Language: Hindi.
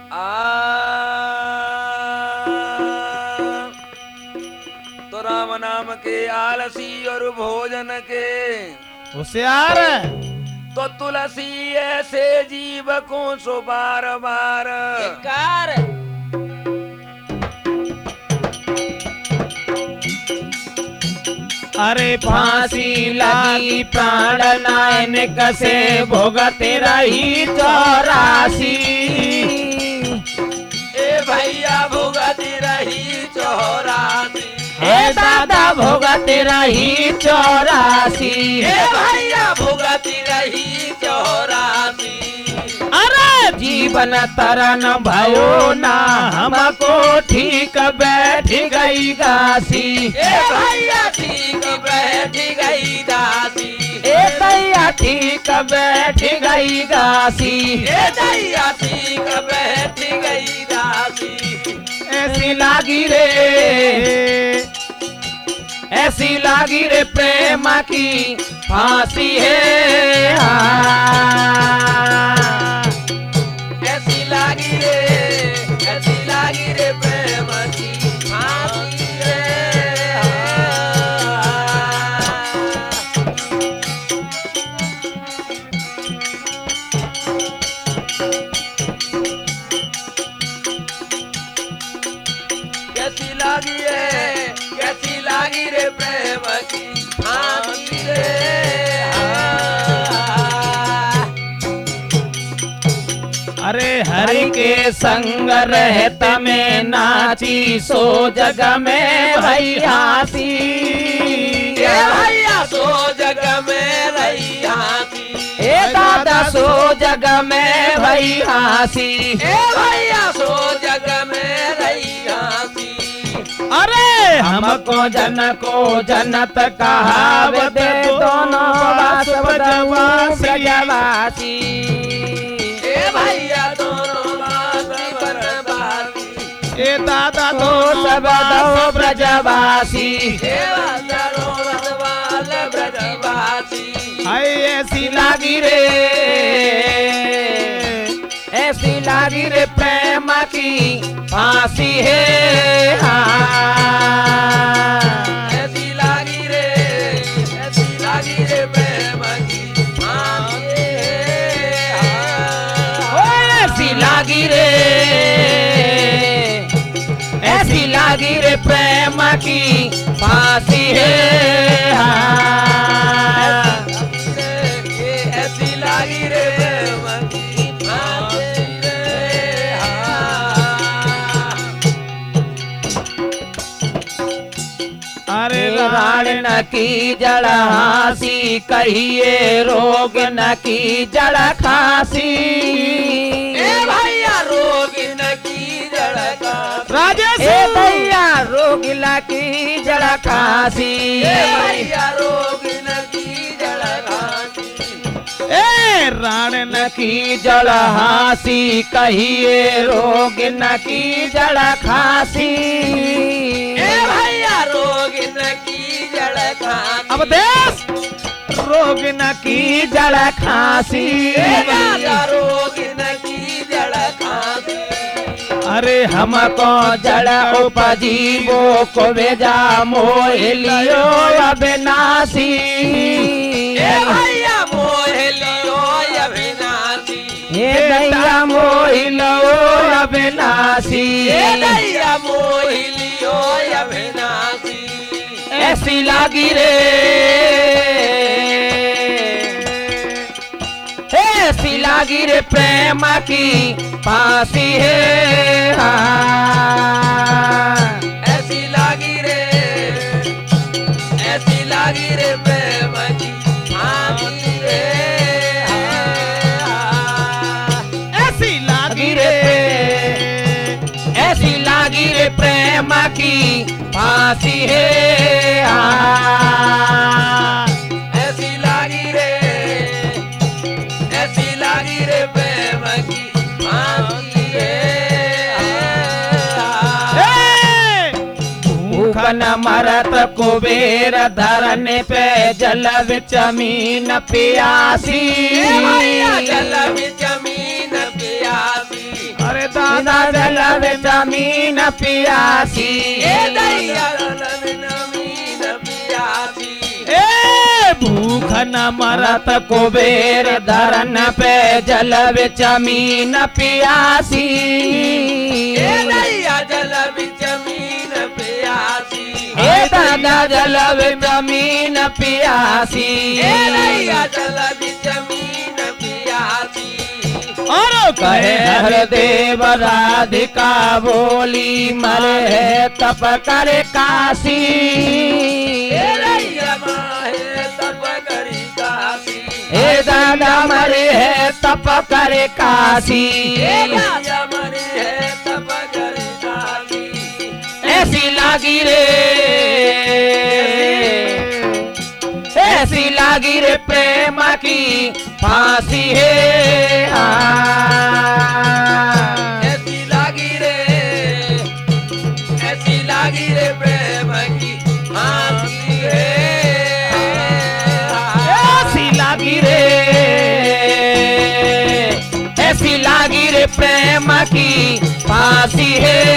तो राम नाम के आलसी और भोजन के होशियार तो तुलसी ऐसे जीव को सो बार बार कार अरे फांसी लगी प्राण नायन कसे भोगते रही 84 ए भैया भुगती रही 84 हे दादा भोगते रही 84 ए भैया भुगती रही 84 अरे जीवन तरन भयो ना हमको ठीक बैठ गई गासी ए भैया ठीक बैठ गई दासी ए दैया ठीक बैठ गई गासी ए दैया ठीक बैठ गई दासी ऐसी लागी रे ऐसी लागी रे प्रेम की फांसी है ऐसी लागी रे प्रेम की फांसी रे कैसी लागी रे प्रेम की फांसी रे अरे हरि के संग रहत में नाची सो जग में भई हासी ए भैया सो जग में रही हाथी ए दादा सो जग में भई हासी ए भैया सो जग में रही हाथी अरे हमको जन को जनत कहावत दोनों ब्रजवासी ए भैया दोनों बासी बरबासी ए दादा तो सब दो ब्रजवासी ए वालो बरबाल ब्रजवासी हाय ऐसी लागी रे प्रेम की फांसी है ऐसी लागी रे प्रेम की फांसी ऐसी लागी रे प्रेम की फांसी है ऐसी लागी रे प्रेम की फांसी रे अरे राण न की जड़ हासी कहिए रोग न की जड़ खांसी ए भैया रोग न की जड़ का राजेश ए भैया रोग न की जड़ खांसी ए भैया रोग न की जड़ खांसी ए राण न की जड़ हासी कहिए रोग न की जड़ खांसी ए भैया रोग न की जड़ खांसी अब देश रोग न की जड़ खांसी ए भैया रोग न की जड़ खांसी अरे हमको जड़ उपजीवो को भेजा मोहिलियो अविनाशी ए भैया मोहिलियो अविनाशी हे दैया मोहिलो अविनाशी ए दैया मोहिलियो अविनाशी ऐसी लागी रे प्रेम की फांसी है ऐसी लागी रे प्रेम की फांसी रे ऐसी लागी रे प्रेम की फांसी है ऐसी लागी रे प्रेम की फांसी भूख न मरत कुबेर धरने पे जल विचमीन पियासी जल में जमीन प्यासी अरे दादा जल विटामिन पियासी दैया जल विटामिन पियासी ए भूख न मरत कुबेर धरन पे जल विटामिन पियासी दैया जल विटामिन पियासी ए दादा जल विटामिन पियासी दैया जल विटामिन पियासी और कहे हरदेव राधिका बोली मरे है तप करे काशी दैया माहे तप करी काशी हे दादा मरे है तप करे काशी दैया मरे है तप करी काशी ऐसी लागी रे ऐसी लागी रे प्रेम की फांसी है ऐसी लागी रे प्रेम की फांसी है ऐसी लागी रे प्रेम की फांसी है